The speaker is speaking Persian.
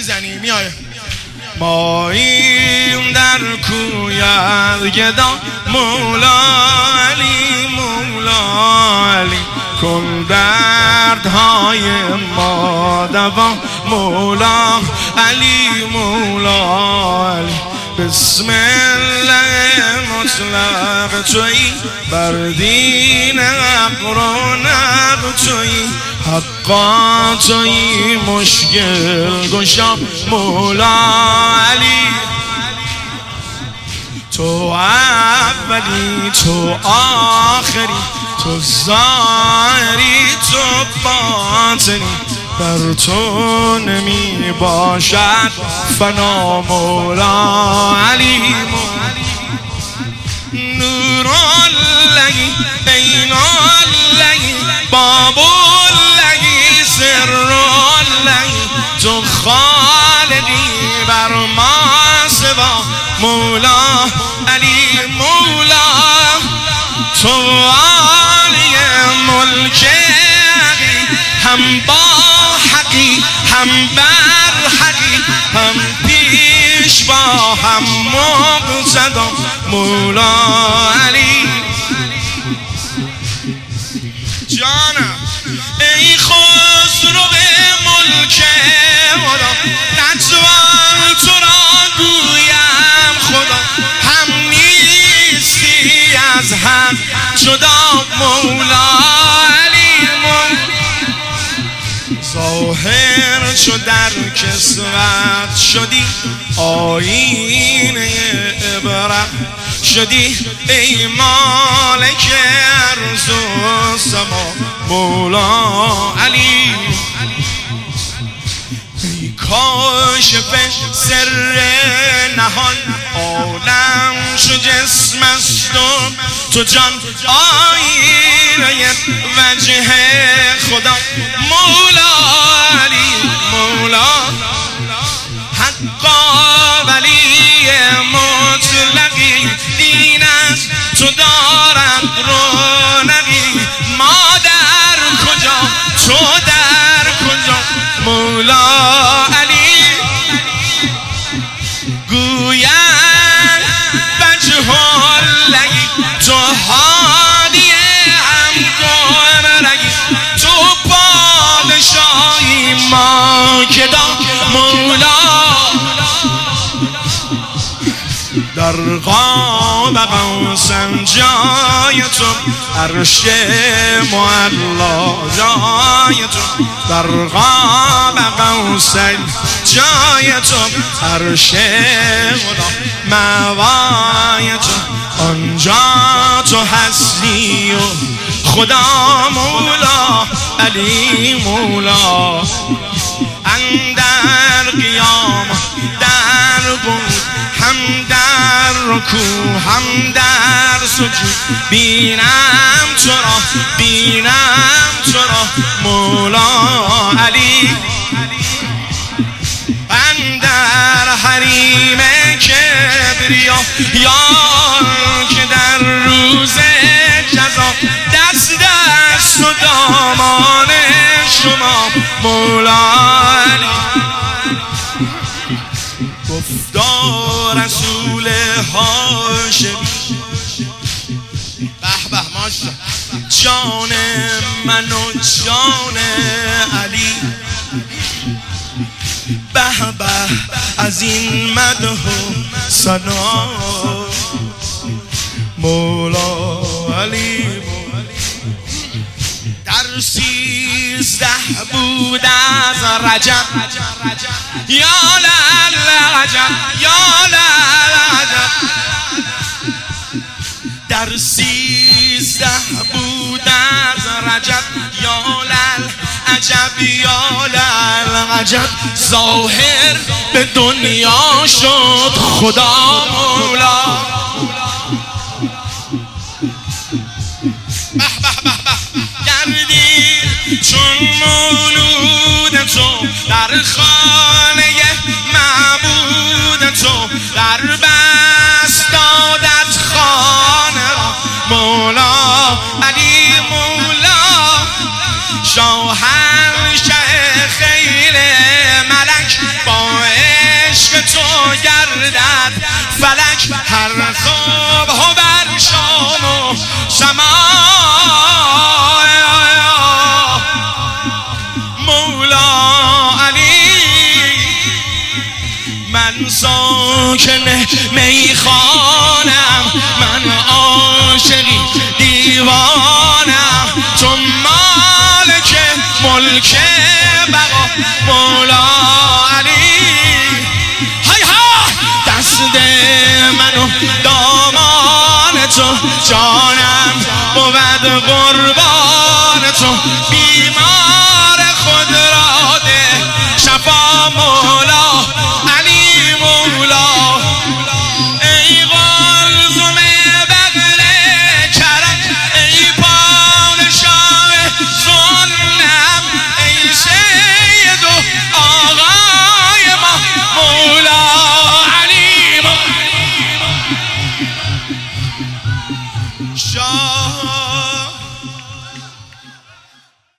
میزنی میای ماییم در کوی گدا مولا علی مولا علی کن دردهای ما دوا مولا علی مولا علی بسم الله مطلق تویی بر دین حق رونق تویی حقا تویی مشکل گشا مولا علی تو اولی تو آخری تو ظاهری تو باطنی در تو نمی باشد فنا مولا علی نور اللهی عین اللهی باب اللهی سر اللهی تو خالقی بر ما سوا مولا علی مولا تو عالی ملک هم با حقی هم بر حقی هم پیش با هم مقتدا مولا علی جانم ای خسرو ملک خدا نتوان تو را گویم خدا هم نیستی از هم جدا مولا علی ظاهر چو در کسوت شدی آیینه عبرت شدی ای مالک ارض و سما مولا علی ای کاشف سر نهان عالم چو جسم است و تو جان آیینه وجه خدا مولا علی مولا حقا ولی مطلقی دین است تو دارد رونقی ما در کجا تو در کجا مولا علی گویم وجه اللهی تو هادی هم گمرگی تو پادشاهی ما کدا مولا در قاب قوسم جای تو عرش معلا جای تو در قاب قوسم جای تو عرش موای تو آنجا تو هستی و خدا مولا علی مولا اندر قیام در بود هم در رکوع هم در سجود بینم تو را مولا علی اندر حریم کبریا یا که در روز جزا دست و دامان شما مولا علی گفتا رسول هاشمی به به ماشا جان من و جان علی به به از این مدح و ثنا مولا علی در 13 بود از رجب یا للعجب یا للعجب در 13 بود از رجب یا للعجب یا للعجب ظاهر به دنیا شد خدا مولا گردی چون مولود تو در خانه معبود تو در بستادت خانه را مولا علی مولا شاهنشه خیل ملک با مولا علی. من ساکن میخانم، من عاشقی دیوانم، تو مالک ملک بقا مولا علی. های ها دست منو دامان تو، جانم بود قربان تو، بیمار خود را ده شفا مولا علی مولا. ای قلزم بغل کرم، ای پادشاه ظلم، ای سید و آقای ما مولا علی. شاه